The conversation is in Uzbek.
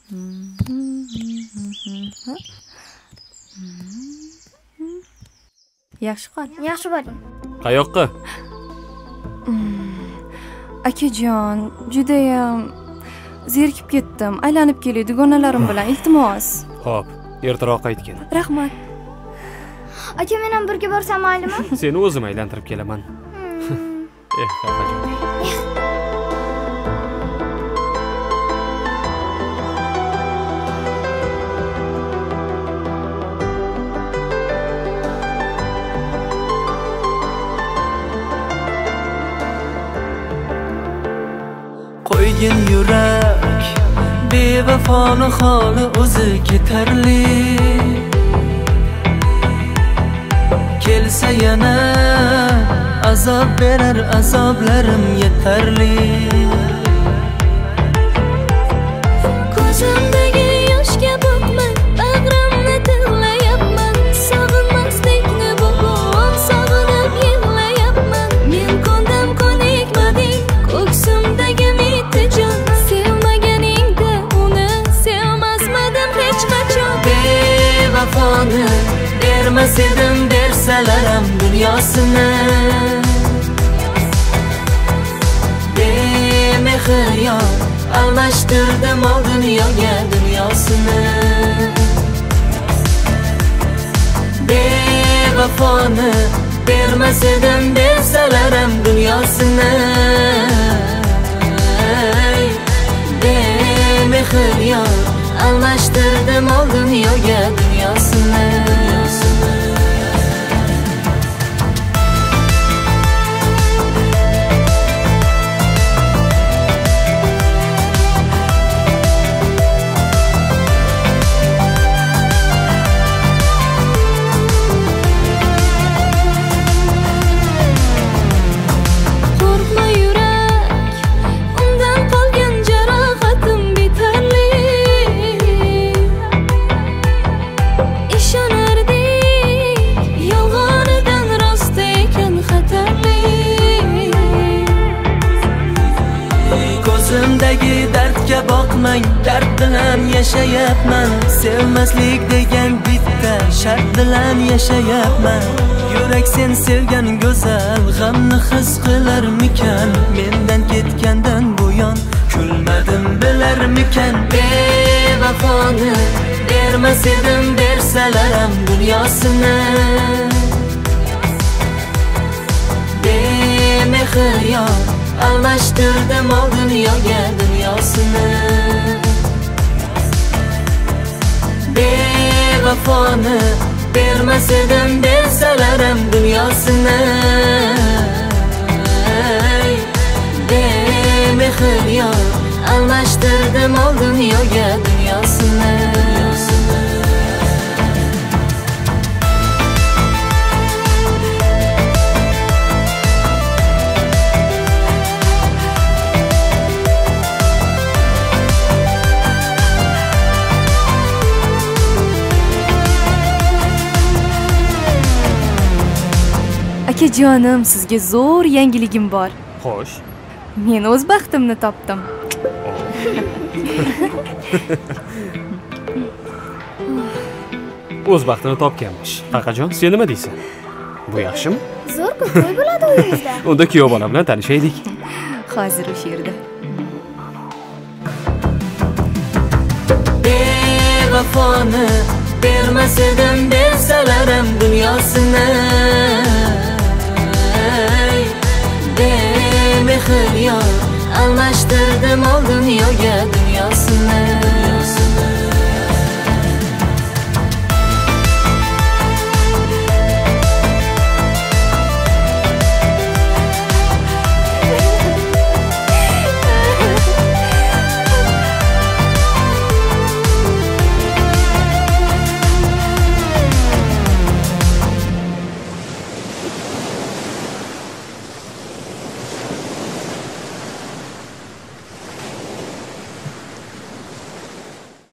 Yaxshi qol. Yaxshi bo'ling. Qayoqqa? Akajon, judayam zerikib ketdim. Aylanib kelay dugonalarim bilan, iltimos. Xo'p, ertaroq qaytgin. Rahmat. Aka, men ham birga borsam maylimi? Seni o'zim aylantirib kelaman. Qayoqqa? Qo'ygin yurak bevafoni holi o'zi ketarli. Kelsa yana azob berar, azoblarim yetarli. Ko'zimdagi yoshga boqmay, bag'rimni tig'layapman. Sog'inmaslikni bugun sog'inib yig'layapman. Men qondim ko'nikmading, ko'ksimdagi mitijon. Sevmaganingda uni sevmasmadim hech qachon. Bevafoni bermas edim bersalaram dunyosini. Bemehr yor almashtirdim ol dunyoga dunyosini. Bevafoni bermas edim bersalaram dunyosini. Bemehr yor almashtirdim ol dunyoga dunyosini. Ko'zimdagi dardga boqmang, dard bilan yashayapman. Sevmaslik degan bitta shart bilan yashayapman. Yurak sen sevgan go'zal g'amni his qilarmikan? Mendan ketgandan buyon kulmadim bilarmikan? Bevafoni bermas edim bersalaram dunyosini. Bemehr yor almashtirdim ol dunyoga dunyosini. Bevafoni bermas edim bersalaram dunyosini. Bemehr yor almashtirdim ol dunyoga dunyosini. Akajonim, sizga zo'r yangiligim bor. Xo'sh. Men o'z baxtimni topdim. O'z baxtini topganmish. Qaqajon, sen nima deysan? Bu yaxshimi? Zo'r-ku, to'y bo'ladi uyingizda. Unda kuyov bola bilan tanishaylik. Hozir o'sha yerda. Bevafoni bermas edim bersalaram dunyosini. Bemehr yor almashtirdim ol dunyoga dunyosini.